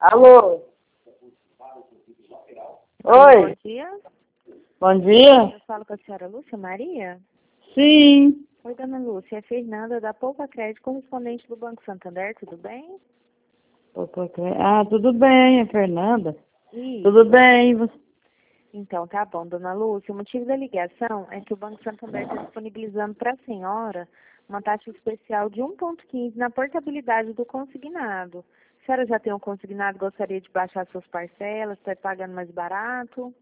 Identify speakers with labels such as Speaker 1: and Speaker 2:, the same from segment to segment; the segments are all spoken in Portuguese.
Speaker 1: Alô?
Speaker 2: Bom
Speaker 1: Oi,
Speaker 2: dia.
Speaker 1: bom dia?
Speaker 2: Eu falo com a senhora Lúcia Maria.
Speaker 1: Sim.
Speaker 2: Oi, dona Lúcia. É Fernanda da Poupa Crédito, correspondente do Banco Santander. Tudo bem?
Speaker 1: Ah, tudo bem, é Fernanda.
Speaker 2: Isso.
Speaker 1: Tudo bem, você?
Speaker 2: Então, tá bom, dona Lúcia. O motivo da ligação é que o Banco Santander está disponibilizando para a senhora uma taxa especial de 1,15 na portabilidade do consignado. A senhora já tem um consignado, gostaria de baixar suas parcelas, está pagando mais barato?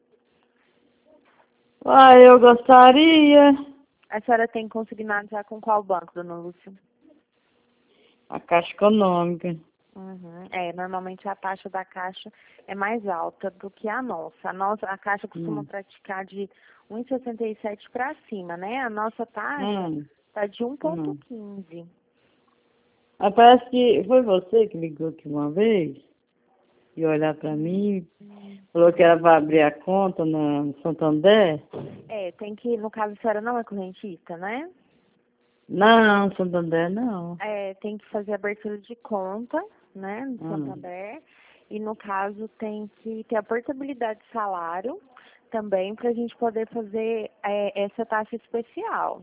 Speaker 1: Ah, eu gostaria.
Speaker 2: A senhora tem consignado já com qual banco, dona Lúcia?
Speaker 1: A Caixa Econômica.
Speaker 2: Uhum. Normalmente a taxa da Caixa é mais alta do que a nossa. A Caixa costuma praticar de 1,67 para cima, né? A nossa taxa
Speaker 1: Hum.
Speaker 2: está de
Speaker 1: Hum.
Speaker 2: 1,15.
Speaker 1: Ah, parece que foi você que ligou aqui uma vez e olhar pra mim, falou que era para abrir a conta no Santander.
Speaker 2: Tem que, no caso, a senhora não é correntista, né?
Speaker 1: Não, Santander não.
Speaker 2: Tem que fazer abertura de conta, né, no
Speaker 1: Hum.
Speaker 2: Santander. E, no caso, tem que ter a portabilidade de salário também para a gente poder fazer essa taxa especial.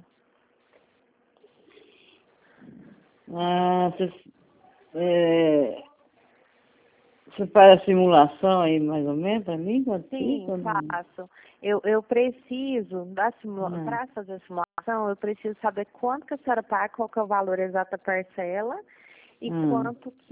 Speaker 1: Ah, você faz a simulação aí, mais ou menos, para mim? Quanto
Speaker 2: Sim,
Speaker 1: fica? Não.
Speaker 2: faço. Eu preciso,
Speaker 1: Não.
Speaker 2: para fazer a simulação, eu preciso saber quanto que a senhora paga, qual que é o valor exato da parcela e
Speaker 1: Hum.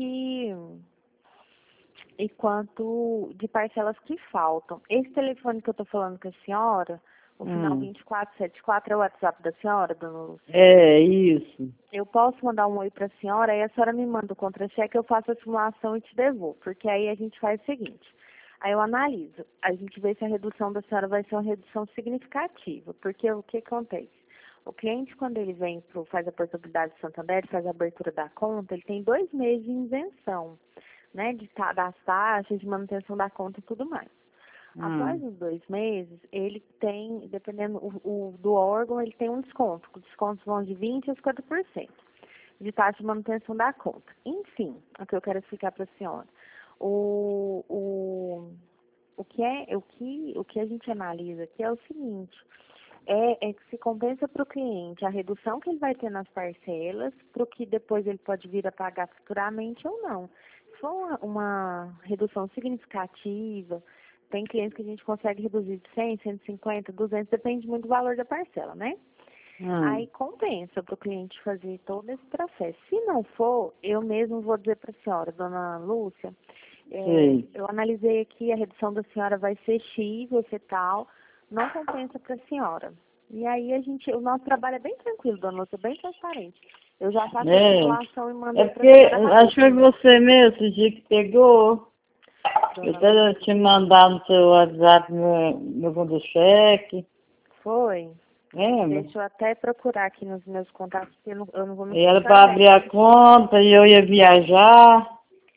Speaker 2: quanto de parcelas que faltam. Esse telefone que eu estou falando com a senhora, o final
Speaker 1: Hum.
Speaker 2: 2474 é o WhatsApp da senhora, dona Lúcia?
Speaker 1: É, isso.
Speaker 2: Eu posso mandar um oi para a senhora, aí a senhora me manda o contra-cheque, eu faço a simulação e te devolvo, porque aí a gente faz o seguinte, aí eu analiso, a gente vê se a redução da senhora vai ser uma redução significativa, porque o que acontece? O cliente, quando ele faz a portabilidade do Santander, faz a abertura da conta, ele tem 2 meses de isenção, né, das taxas, de manutenção da conta e tudo mais. Após
Speaker 1: Hum.
Speaker 2: os 2 meses, ele tem, dependendo do órgão, ele tem um desconto. Os descontos vão de 20% a 50% de taxa de manutenção da conta. Enfim, o que eu quero explicar para a senhora. O que a gente analisa aqui é o seguinte, que se compensa para o cliente a redução que ele vai ter nas parcelas, para o que depois ele pode vir a pagar futuramente ou não. Se for uma redução significativa, tem clientes que a gente consegue reduzir de 100, 150, 200, depende muito do valor da parcela, né? Aí
Speaker 1: Hum.
Speaker 2: compensa para o cliente fazer todo esse processo. Se não for, eu mesmo vou dizer para a senhora, dona Lúcia,
Speaker 1: Sei.
Speaker 2: eu analisei aqui, a redução da senhora vai ser X, vai ser tal, não compensa para a senhora. E aí o nosso trabalho é bem tranquilo, dona Lúcia, bem transparente. Eu já faço a
Speaker 1: É.
Speaker 2: simulação e
Speaker 1: É
Speaker 2: mandei para
Speaker 1: porque
Speaker 2: a senhora
Speaker 1: acho que foi
Speaker 2: rapidinho,
Speaker 1: você mesmo esse dia que pegou. Eu
Speaker 2: dona
Speaker 1: até
Speaker 2: Lúcia.
Speaker 1: te mandar no seu WhatsApp meu contra-cheque.
Speaker 2: Foi?
Speaker 1: Lembra?
Speaker 2: Deixa eu até procurar aqui nos meus contatos, porque eu não vou me
Speaker 1: E era
Speaker 2: esquecer
Speaker 1: para abrir
Speaker 2: bem.
Speaker 1: a conta e eu ia viajar.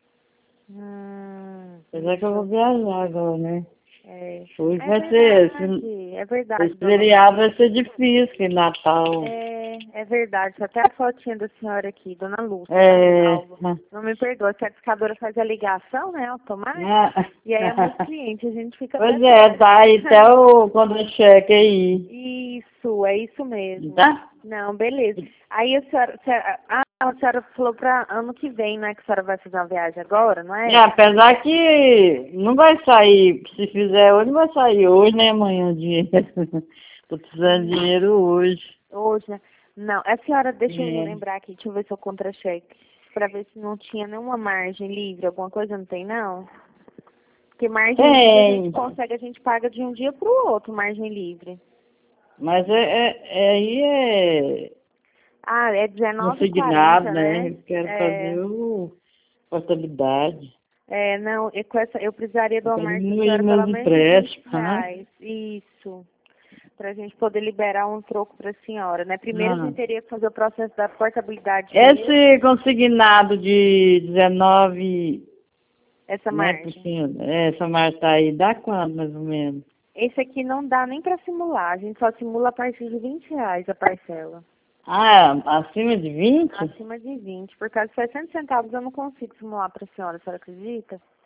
Speaker 1: Apesar que
Speaker 2: Deixa
Speaker 1: eu vou
Speaker 2: eu...
Speaker 1: viajar agora, né?
Speaker 2: É,
Speaker 1: Hoje
Speaker 2: é
Speaker 1: vai ser,
Speaker 2: verdade, é
Speaker 1: esse
Speaker 2: verdade, dona
Speaker 1: feriado
Speaker 2: Lúcia.
Speaker 1: vai ser difícil, que Natal.
Speaker 2: É verdade, até a fotinha da senhora aqui, dona Lúcia, tá
Speaker 1: É.
Speaker 2: salva. Não me perdoa, que a discadora faz a ligação, né, automática,
Speaker 1: Ah.
Speaker 2: e aí é muito cliente, a gente fica até
Speaker 1: Pois é,
Speaker 2: perde.
Speaker 1: tá aí até o contra-cheque aí.
Speaker 2: Isso, é isso mesmo.
Speaker 1: Tá?
Speaker 2: Não, beleza. Aí a senhora falou para ano que vem, né, que a senhora vai fazer uma viagem agora, não
Speaker 1: É,
Speaker 2: é?
Speaker 1: apesar que não vai sair, se fizer hoje, não vai sair hoje, nem amanhã o dinheiro. Tô precisando de dinheiro hoje.
Speaker 2: Hoje, né? Não, a senhora, deixa eu
Speaker 1: É.
Speaker 2: lembrar aqui, deixa eu ver seu contra-cheque, para ver se não tinha nenhuma margem livre, alguma coisa não tem, não? Porque margem livre a gente
Speaker 1: Tem,
Speaker 2: consegue, a gente paga de um dia para o outro, margem livre.
Speaker 1: mas aí é
Speaker 2: Ah, é 19,40,
Speaker 1: consignado, né?
Speaker 2: né?
Speaker 1: Eu quero fazer o portabilidade.
Speaker 2: Não, e com essa, eu precisaria de
Speaker 1: Eu
Speaker 2: uma
Speaker 1: quero
Speaker 2: margem da
Speaker 1: diminuir
Speaker 2: senhora pelo
Speaker 1: meus
Speaker 2: menos de 20
Speaker 1: empréstimos, né?
Speaker 2: reais. Isso. Para a gente poder liberar um troco para a senhora, né? Primeiro a
Speaker 1: Ah.
Speaker 2: gente teria que fazer o processo da portabilidade mesmo,
Speaker 1: Esse consignado de 19,
Speaker 2: essa
Speaker 1: né, por
Speaker 2: margem.
Speaker 1: cento, essa marca aí, dá quanto mais ou menos?
Speaker 2: Esse aqui não dá nem para simular, a gente só simula a partir de 20 reais a parcela.
Speaker 1: Ah, acima de 20?
Speaker 2: Acima de 20. Por causa de 60 centavos eu não consigo simular para a senhora acredita?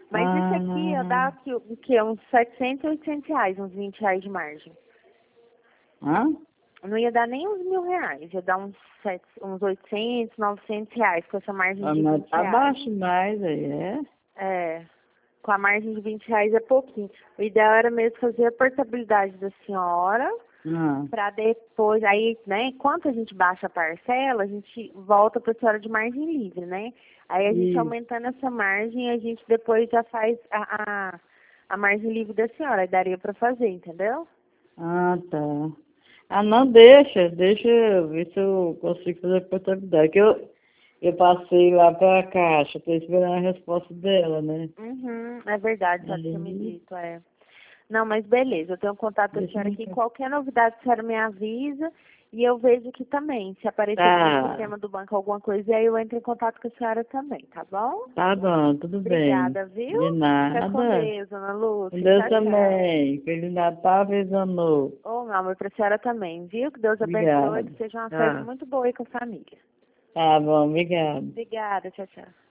Speaker 2: Mas isso aqui ia dar o quê? Uns 700, 800 reais, uns 20 reais de margem.
Speaker 1: Hã?
Speaker 2: Não ia dar nem uns R$ 1.000, ia dar uns 800, 900 reais com essa margem de
Speaker 1: Mas
Speaker 2: 20
Speaker 1: tá
Speaker 2: reais.
Speaker 1: baixo mais aí, é?
Speaker 2: É, com a margem de 20 reais é pouquinho. O ideal era mesmo fazer a portabilidade da senhora,
Speaker 1: Ah,
Speaker 2: para depois, aí, né, enquanto a gente baixa a parcela, a gente volta para a senhora de margem livre, né? Aí a gente
Speaker 1: isso.
Speaker 2: aumentando essa margem, a gente depois já faz a margem livre da senhora, aí daria para fazer, entendeu?
Speaker 1: Ah, tá. Ah, não, deixa eu ver se eu consigo fazer a portabilidade. Que eu passei lá pra Caixa, tô esperando a resposta dela, né?
Speaker 2: Uhum, é verdade, a senhora tinha me
Speaker 1: Aí,
Speaker 2: dito, é. Não, mas beleza, eu tenho contato da
Speaker 1: deixa
Speaker 2: senhora
Speaker 1: eu
Speaker 2: aqui.
Speaker 1: ver.
Speaker 2: Qualquer novidade, a senhora me avisa e eu vejo aqui também. Se aparecer aqui no
Speaker 1: Tá,
Speaker 2: sistema do banco alguma coisa, aí eu entro em contato com a senhora também, tá bom?
Speaker 1: tá bom, tudo bem.
Speaker 2: Obrigada, viu?
Speaker 1: De
Speaker 2: Fica com
Speaker 1: nada.
Speaker 2: Deus, Ana
Speaker 1: Com
Speaker 2: Lúcia.
Speaker 1: Deus
Speaker 2: Tchau, tchau.
Speaker 1: também. Feliz Natal, feliz ano novo.
Speaker 2: Ô, meu amor, pra senhora também, viu? Que Deus abençoe,
Speaker 1: Obrigado.
Speaker 2: que seja uma festa
Speaker 1: Tá,
Speaker 2: muito boa aí com a família.
Speaker 1: tá bom, obrigado.
Speaker 2: Obrigada, tchau, tchau.